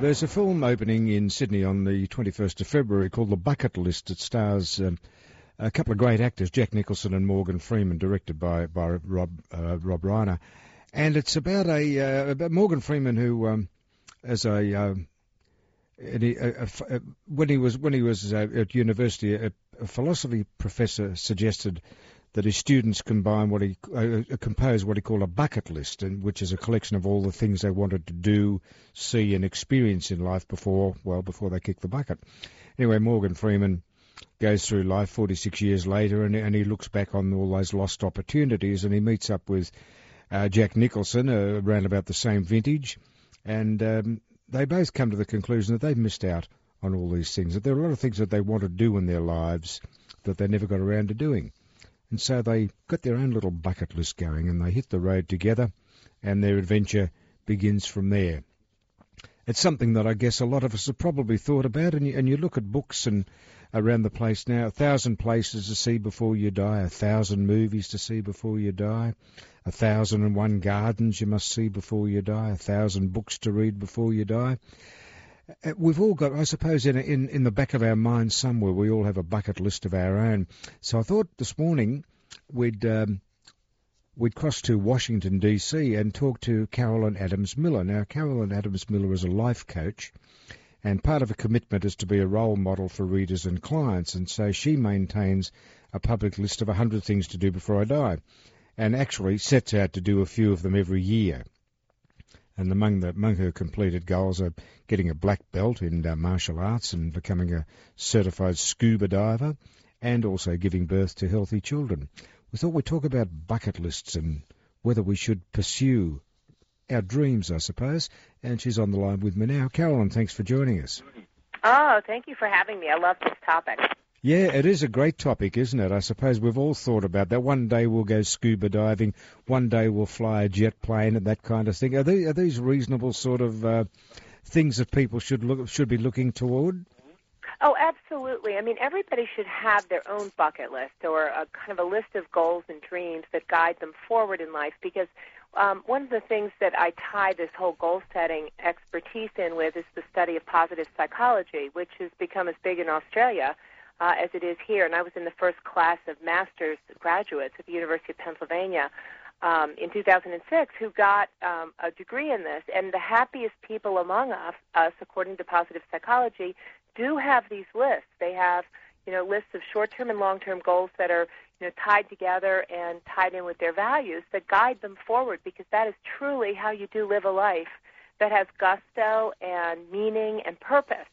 there's a film opening in Sydney on the 21st of February called The Bucket List. It stars a couple of great actors, Jack Nicholson and Morgan Freeman, directed by Rob Reiner. And it's about about Morgan Freeman, who, when he was at university, a philosophy professor suggested that his students compose what he called a bucket list, which is a collection of all the things they wanted to do, see, and experience in life before they kick the bucket. Anyway, Morgan Freeman goes through life 46 years later, and he looks back on all those lost opportunities, and he meets up with Jack Nicholson around about the same vintage, and they both come to the conclusion that they've missed out on all these things, that there are a lot of things that they want to do in their lives that they never got around to doing. And so they got their own little bucket list going, and they hit the road together, and their adventure begins from there. It's something that I guess a lot of us have probably thought about, and you look at books and around the place now, 1,000 places to see before you die, 1,000 movies to see before you die, 1,001 gardens you must see before you die, 1,000 books to read before you die. We've all got, I suppose, in the back of our minds somewhere, we all have a bucket list of our own. So I thought this morning we'd cross to Washington, D.C. and talk to Carolyn Adams-Miller. Now, Carolyn Adams-Miller is a life coach, and part of her commitment is to be a role model for readers and clients, and so she maintains a public list of 100 things to do before I die, and actually sets out to do a few of them every year. And among her completed goals are getting a black belt in martial arts and becoming a certified scuba diver, and also giving birth to healthy children. We thought we'd talk about bucket lists and whether we should pursue our dreams, I suppose. And she's on the line with me now. Carolyn, thanks for joining us. Oh, thank you for having me. I love this topic. Yeah, it is a great topic, isn't it? I suppose we've all thought about that. One day we'll go scuba diving, one day we'll fly a jet plane and that kind of thing. Are these reasonable sort of things that people should be looking toward? Oh, absolutely. I mean, everybody should have their own bucket list, or a kind of a list of goals and dreams that guide them forward in life, because one of the things that I tie this whole goal-setting expertise in with is the study of positive psychology, which has become as big in Australia as it is here. And I was in the first class of master's graduates at the University of Pennsylvania in 2006 who got a degree in this. And the happiest people among us, according to positive psychology, do have these lists. They have, lists of short-term and long-term goals that are, tied together and tied in with their values that guide them forward, because that is truly how you do live a life that has gusto and meaning and purpose.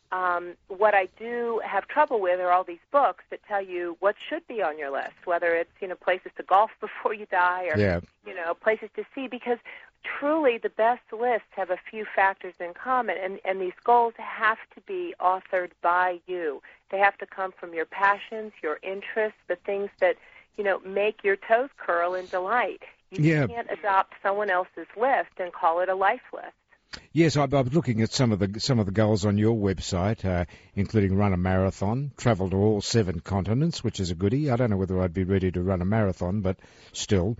What I do have trouble with are all these books that tell you what should be on your list, whether it's, places to golf before you die or, places to see, because truly the best lists have a few factors in common, and these goals have to be authored by you. They have to come from your passions, your interests, the things that, make your toes curl in delight. You can't adopt someone else's list and call it a life list. Yes, I was looking at some of the goals on your website, including run a marathon, travel to all 7 continents, which is a goodie. I don't know whether I'd be ready to run a marathon, but still.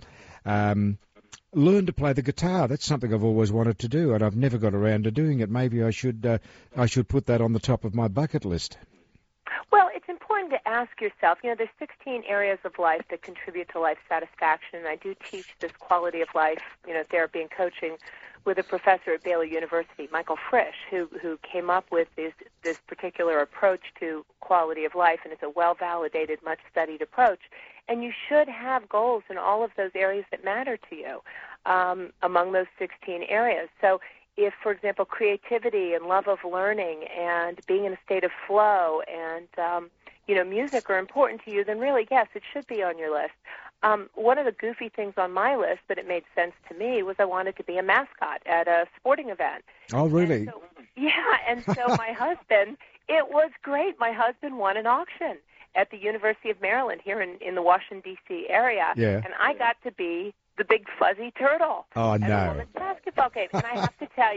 Learn to play the guitar. That's something I've always wanted to do, and I've never got around to doing it. Maybe I should put that on the top of my bucket list. Well, it's important to ask yourself, there's 16 areas of life that contribute to life satisfaction, and I do teach this quality of life, therapy and coaching with a professor at Baylor University, Michael Frisch, who came up with this particular approach to quality of life, and it's a well-validated, much-studied approach. And you should have goals in all of those areas that matter to you among those 16 areas. So if, for example, creativity and love of learning and being in a state of flow and, music are important to you, then really, yes, it should be on your list. One of the goofy things on my list, but it made sense to me, was I wanted to be a mascot at a sporting event. Oh, really? And so my husband, it was great. My husband won an auction at the University of Maryland here in the Washington, D.C. area, and I got to be the big fuzzy turtle at a women's basketball game. And I have to tell you,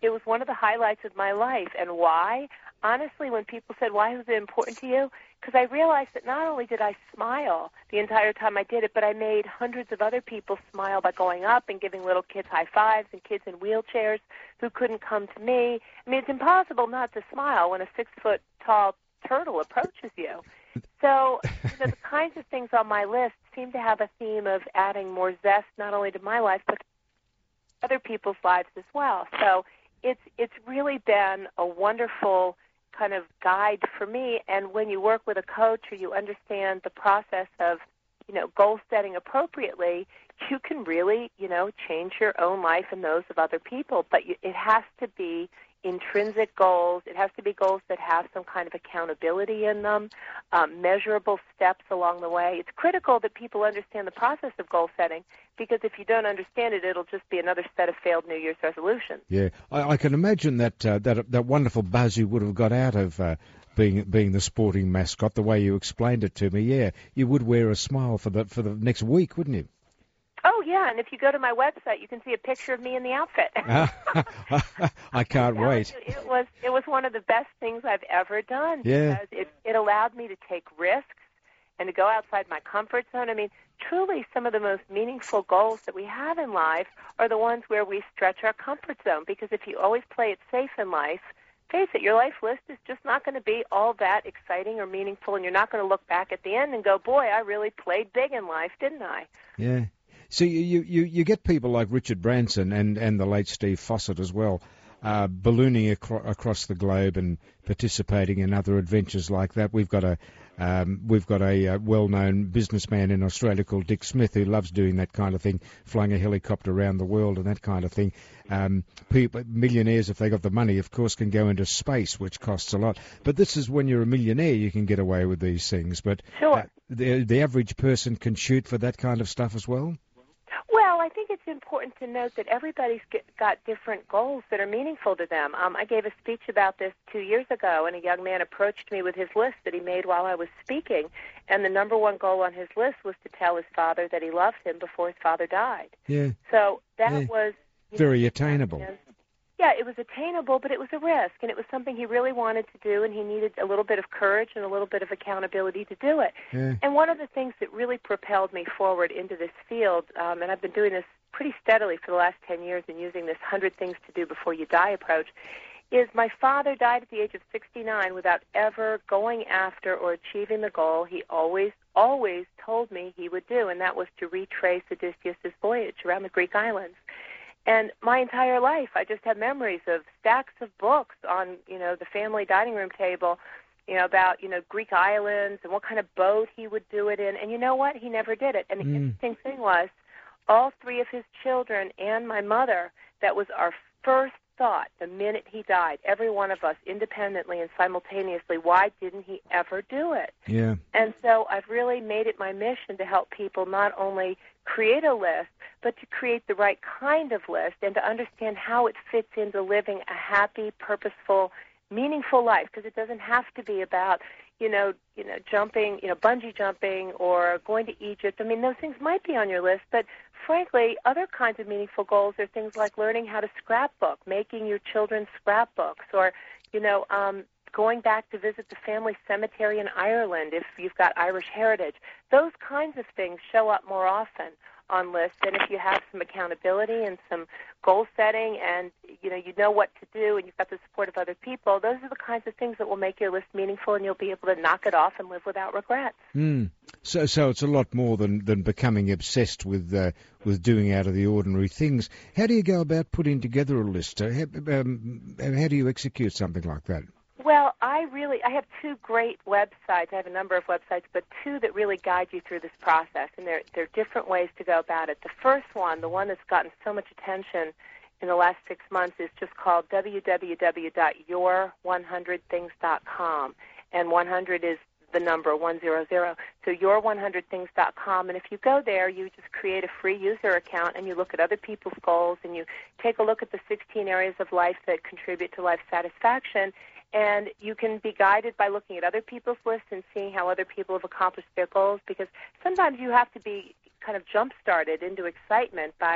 it was one of the highlights of my life. And why? Honestly, when people said, why was it important to you? Because I realized that not only did I smile the entire time I did it, but I made hundreds of other people smile by going up and giving little kids high fives and kids in wheelchairs who couldn't come to me. I mean, it's impossible not to smile when a 6-foot-tall turtle approaches you. So the kinds of things on my list seem to have a theme of adding more zest not only to my life, but to other people's lives as well. So it's really been a wonderful kind of guide for me. And when you work with a coach or you understand the process of, goal setting appropriately, you can really, change your own life and those of other people. But it has to be intrinsic goals. It has to be goals that have some kind of accountability in them, measurable steps along the way. It's critical that people understand the process of goal setting, because if you don't understand it, it'll just be another set of failed New Year's resolutions. Yeah, I can imagine that wonderful buzz you would have got out of being the sporting mascot, the way you explained it to me. Yeah, you would wear a smile for the next week, wouldn't you? Oh, yeah, and if you go to my website, you can see a picture of me in the outfit. I can't wait. It was one of the best things I've ever done, because it allowed me to take risks and to go outside my comfort zone. I mean, truly some of the most meaningful goals that we have in life are the ones where we stretch our comfort zone, because if you always play it safe in life, face it, your life list is just not going to be all that exciting or meaningful, and you're not going to look back at the end and go, boy, I really played big in life, didn't I? Yeah. So you get people like Richard Branson and the late Steve Fossett as well, ballooning across the globe and participating in other adventures like that. We've got a well-known businessman in Australia called Dick Smith who loves doing that kind of thing, flying a helicopter around the world and that kind of thing. Millionaires, if they got the money, of course, can go into space, which costs a lot. But this is when you're a millionaire, you can get away with these things. But sure. The average person can shoot for that kind of stuff as well? Well, I think it's important to note that everybody's got different goals that are meaningful to them. I gave a speech about this 2 years ago, and a young man approached me with his list that he made while I was speaking, and the number one goal on his list was to tell his father that he loved him before his father died. Yeah. So that was... very attainable. Yeah, it was attainable, but it was a risk, and it was something he really wanted to do, and he needed a little bit of courage and a little bit of accountability to do it. Yeah. And one of the things that really propelled me forward into this field, and I've been doing this pretty steadily for the last 10 years and using this 100 things to do before you die approach, is my father died at the age of 69 without ever going after or achieving the goal he always told me he would do, and that was to retrace Odysseus' voyage around the Greek islands. And my entire life, I just have memories of stacks of books on, the family dining room table, about, Greek islands and what kind of boat he would do it in. And you know what? He never did it. And the interesting thing was, all three of his children and my mother, that was our first thought the minute he died, every one of us independently and simultaneously, why didn't he ever do it? Yeah. And so I've really made it my mission to help people not only create a list, but to create the right kind of list and to understand how it fits into living a happy, purposeful, meaningful life, because it doesn't have to be about, jumping, bungee jumping or going to Egypt. I mean, those things might be on your list, but frankly, other kinds of meaningful goals are things like learning how to scrapbook, making your children scrapbooks, or, going back to visit the family cemetery in Ireland if you've got Irish heritage. Those kinds of things show up more often on lists, and if you have some accountability and some goal setting and, you know what to do and you've got the support of other people, those are the kinds of things that will make your list meaningful, and you'll be able to knock it off and live without regrets. So it's a lot more than becoming obsessed with doing out of the ordinary things. How do you go about putting together a list? How do you execute something like that? Well, I have two great websites. I have a number of websites, but two that really guide you through this process, and there are different ways to go about it. The first one, the one that's gotten so much attention in the last 6 months, is just called www.your100things.com, and 100 is the number 100. So your100things.com, and if you go there, you just create a free user account and you look at other people's goals and you take a look at the 16 areas of life that contribute to life satisfaction. And you can be guided by looking at other people's lists and seeing how other people have accomplished their goals, because sometimes you have to be kind of jump-started into excitement by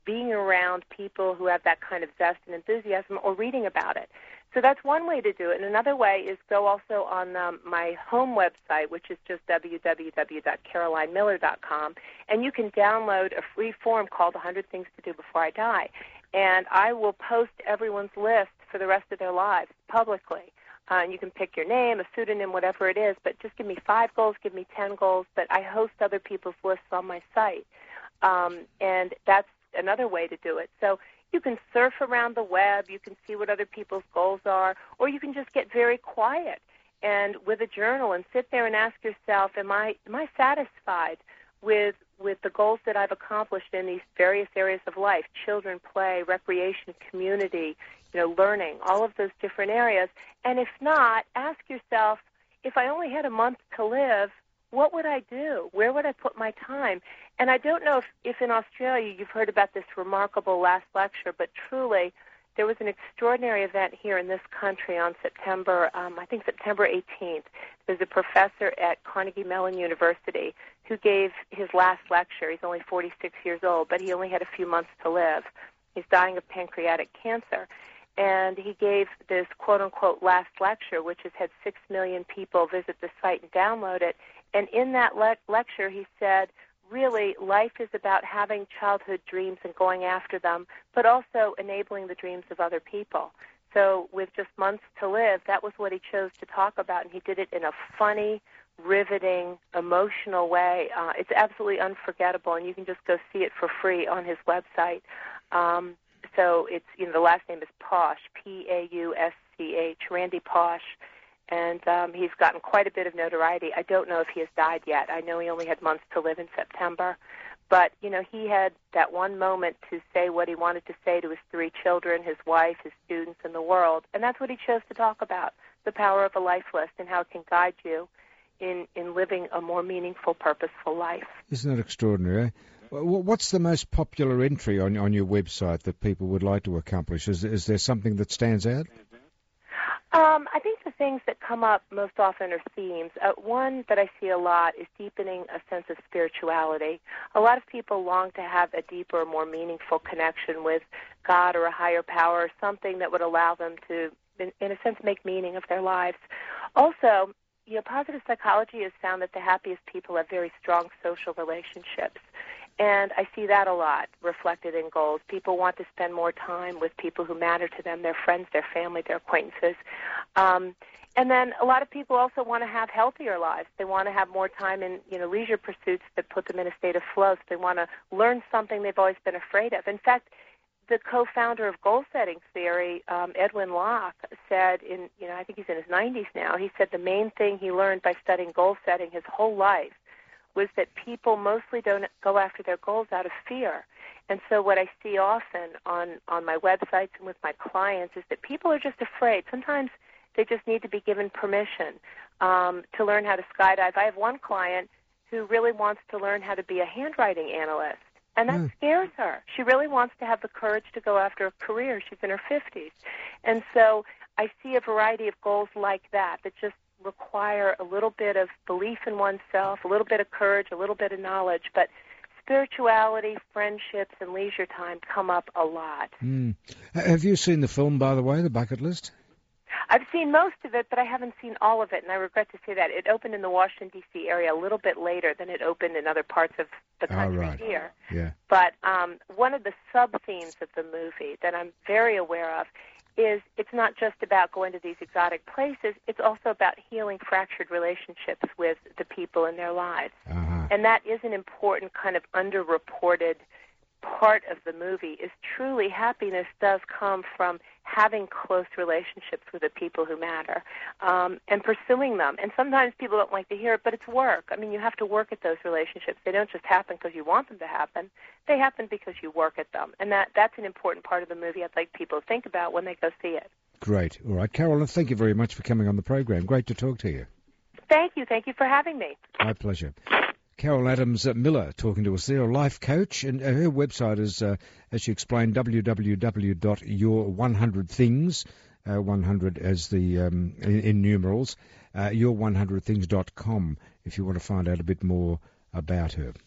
being around people who have that kind of zest and enthusiasm or reading about it. So that's one way to do it. And another way is go also on my home website, which is just www.carolinemiller.com, and you can download a free form called 100 Things to Do Before I Die. And I will post everyone's list for the rest of their lives publicly. And you can pick your name, a pseudonym, whatever it is, but just give me 5 goals, give me 10 goals. But I host other people's lists on my site. And that's another way to do it. So you can surf around the web, you can see what other people's goals are, or you can just get very quiet and with a journal and sit there and ask yourself, am I satisfied with the goals that I've accomplished in these various areas of life, children, play, recreation, community, learning, all of those different areas. And if not, ask yourself, if I only had a month to live, what would I do? Where would I put my time? And I don't know if in Australia you've heard about this remarkable last lecture, but truly there was an extraordinary event here in this country on September 18th. There's a professor at Carnegie Mellon University who gave his last lecture. He's only 46 years old, but he only had a few months to live. He's dying of pancreatic cancer. And he gave this quote-unquote last lecture, which has had 6 million people visit the site and download it. And in that lecture, he said, really, life is about having childhood dreams and going after them, but also enabling the dreams of other people. So with just months to live, that was what he chose to talk about, and he did it in a funny, riveting, emotional way. It's absolutely unforgettable, and you can just go see it for free on his website. So it's, the last name is Pausch, P-A-U-S-C-H, Randy Pausch. And he's gotten quite a bit of notoriety. I don't know if he has died yet. I know he only had months to live in September. But, he had that one moment to say what he wanted to say to his 3 children, his wife, his students, and the world. And that's what he chose to talk about, the power of a life list and how it can guide you in living a more meaningful, purposeful life. Isn't that extraordinary, eh? What's the most popular entry on your website that people would like to accomplish? Is there something that stands out? I think the things that come up most often are themes. One that I see a lot is deepening a sense of spirituality. A lot of people long to have a deeper, more meaningful connection with God or a higher power, or something that would allow them to, in a sense, make meaning of their lives. Also, positive psychology has found that the happiest people have very strong social relationships. And I see that a lot reflected in goals. People want to spend more time with people who matter to them, their friends, their family, their acquaintances. And then a lot of people also want to have healthier lives. They want to have more time in, leisure pursuits that put them in a state of flow. So they want to learn something they've always been afraid of. In fact, the co-founder of goal-setting theory, Edwin Locke, said I think he's in his 90s now, he said the main thing he learned by studying goal-setting his whole life was that people mostly don't go after their goals out of fear. And so what I see often on my websites and with my clients is that people are just afraid. Sometimes they just need to be given permission to learn how to skydive. I have one client who really wants to learn how to be a handwriting analyst, and that scares her. She really wants to have the courage to go after a career. She's in her 50s. And so I see a variety of goals like that just require a little bit of belief in oneself, a little bit of courage, a little bit of knowledge, but spirituality, friendships, and leisure time come up a lot. Have you seen the film, by the way, The Bucket List? I've seen most of it, but I haven't seen all of it, and I regret to say that. It opened in the Washington, D.C. area a little bit later than it opened in other parts of the country here. Yeah. But one of the sub-themes of the movie that I'm very aware of is it's not just about going to these exotic places, it's also about healing fractured relationships with the people in their lives. And that is an important kind of underreported part of the movie, is truly happiness does come from having close relationships with the people who matter and pursuing them. And sometimes people don't like to hear it, but it's work. I mean, you have to work at those relationships. They don't just happen because you want them to happen. They happen because you work at them. And that's an important part of the movie I'd like people to think about when they go see it. Great. All right. Carolyn, thank you very much for coming on the program. Great to talk to you. Thank you. Thank you for having me. My pleasure. Carol Adams Miller talking to us there, a life coach, and her website is, as she explained, www.your100things, 100 as the in numerals, your100things.com if you want to find out a bit more about her.